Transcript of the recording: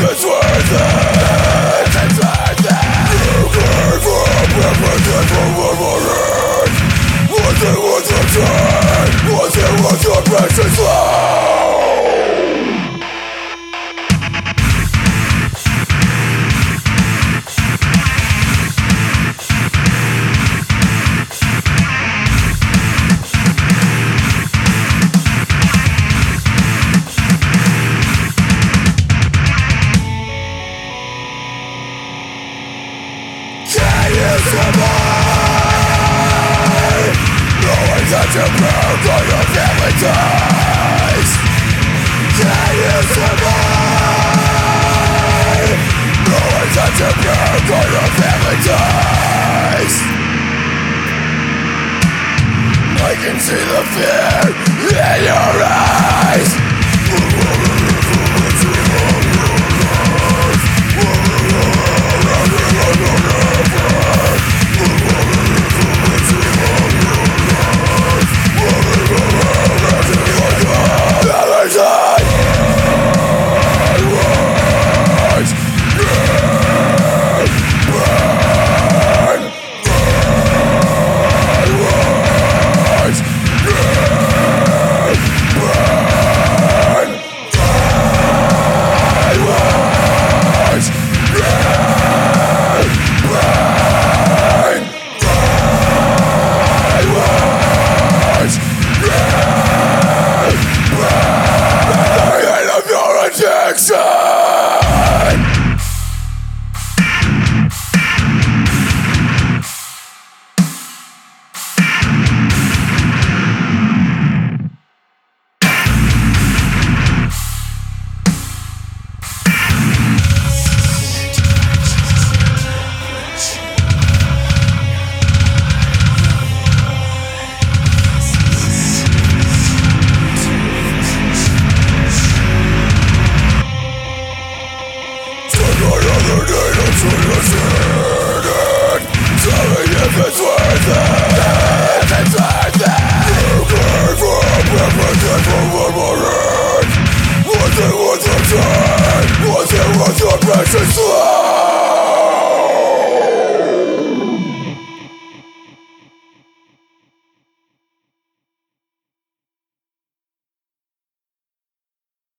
It's worth it. It's worth it. You gave up everything for memories. Was it worth the time? Was it worth your precious life? That you broke all your family ties. Can you survive?